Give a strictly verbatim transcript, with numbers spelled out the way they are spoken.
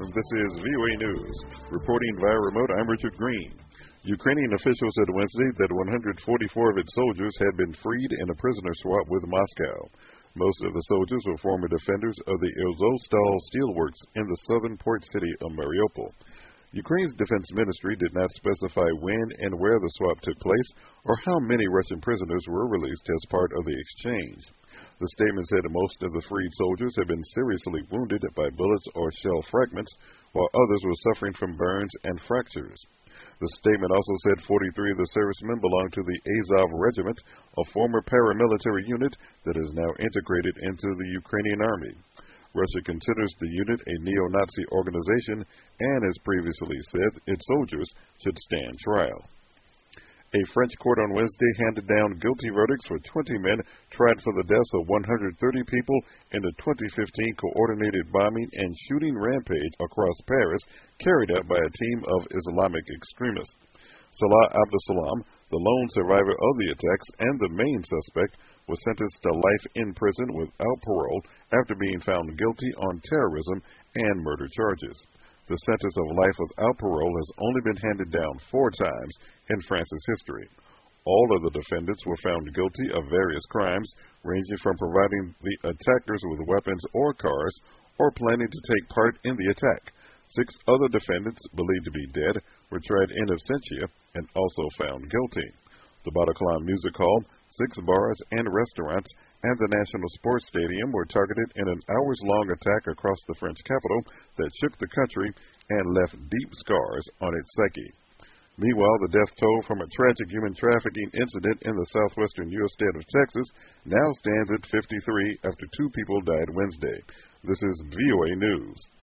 This is V O A News. Reporting via remote, I'm Richard Green. Ukrainian officials said Wednesday that one hundred forty-four of its soldiers had been freed in a prisoner swap with Moscow. Most of the soldiers were former defenders of the Azovstal steelworks in the southern port city of Mariupol. Ukraine's defense ministry did not specify when and where the swap took place or how many Russian prisoners were released as part of the exchange. The statement said most of the freed soldiers had been seriously wounded by bullets or shell fragments, while others were suffering from burns and fractures. The statement also said forty-three of the servicemen belonged to the Azov Regiment, a former paramilitary unit that is now integrated into the Ukrainian army. Russia considers the unit a neo-Nazi organization and has previously said its soldiers should stand trial. A French court on Wednesday handed down guilty verdicts for twenty men tried for the deaths of one hundred thirty people in the twenty fifteen coordinated bombing and shooting rampage across Paris carried out by a team of Islamic extremists. Salah Abdeslam, the lone survivor of the attacks and the main suspect, was sentenced to life in prison without parole after being found guilty on terrorism and murder charges. The sentence of life without parole has only been handed down four times in France's history. All of the defendants were found guilty of various crimes, ranging from providing the attackers with weapons or cars, or planning to take part in the attack. Six other defendants, believed to be dead, were tried in absentia and also found guilty. The Bataclan Music Hall, six bars and restaurants, and the National Sports Stadium were targeted in an hours-long attack across the French capital that shook the country and left deep scars on its psyche. Meanwhile, the death toll from a tragic human trafficking incident in the southwestern U S state of Texas now stands at fifty-three after two people died Wednesday. This is V O A News.